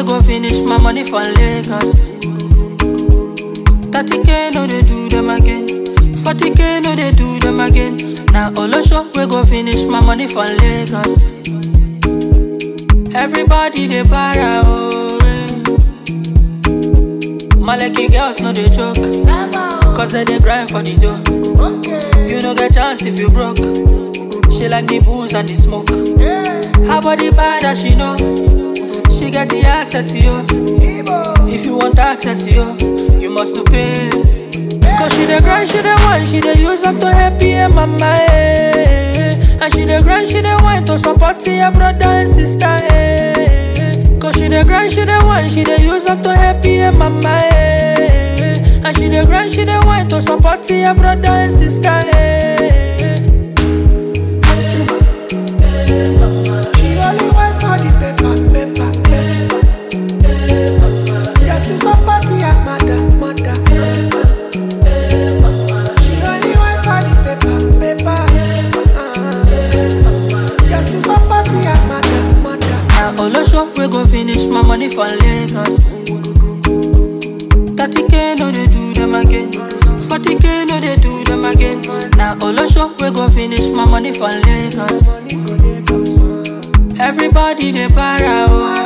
we go finish my money for Lagos. 30K no they do them again. 40K no they do them again. Now Olosho we go finish my money for Lagos. Everybody they para oh eh. Maleki girls no they joke, cause they grind for the dough. You no get chance if you broke. She like the booze and the smoke. Her body bad as she know. She get the access to you. If you want access to you, you must to pay. Cause she the grind, she the wine, she the use up to happy and mama eh. And she the grind, she the wine to support your brother and sister eh. Cause she the grind, she the wine, she the use up to happy and mama eh. And she the grind, she the wine to support your brother and sister eh. She only wait for the paper. Just to support your mother. She only wait for the paper. Just to support your mother. Now Olosho we go finish my money for Lagos. 30K no they do them again. 40K no they do them again. Now Olosho we go finish my money for Lagos. Everybody they para oh